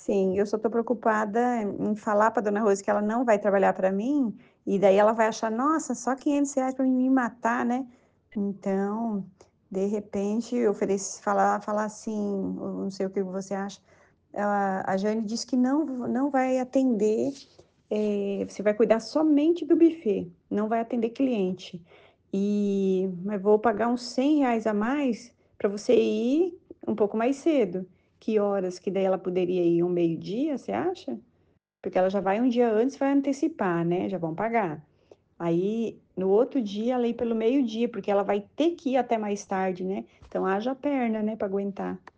Sim, eu só tô preocupada em falar para dona Rose que ela não vai trabalhar para mim, e daí ela vai achar: "Nossa, só R$ 500 para me matar, né". Então, de repente, oferecer falar assim, eu não sei o que você acha, a Jane disse que não vai atender, você vai cuidar somente do buffet, não vai atender cliente. Mas vou pagar uns R$ 100 a mais para você ir um pouco mais cedo. Que horas que daí ela poderia ir? Um meio-dia, você acha? Porque ela já vai um dia antes, vai antecipar, né, já vão pagar. Aí, no outro dia, ela ir pelo meio-dia, porque ela vai ter que ir até mais tarde, né, então haja perna, né, para aguentar.